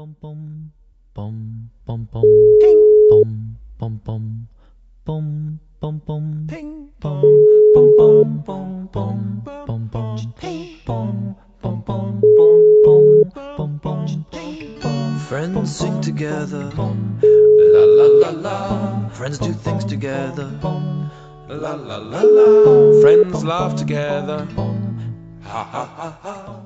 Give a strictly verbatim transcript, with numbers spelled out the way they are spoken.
bum bum bum bum bum Ping, bum bum bum bum bum bum ping, bum bum, bum bum, bum, bum bum, bum bum ping, bum bum bum, bum bum, bum, bum bum ping, bum. Friends sing together, bum la la la la. bum Friends do things together, bum la la la la. Friends bum laugh together, bum ha ha ha ha.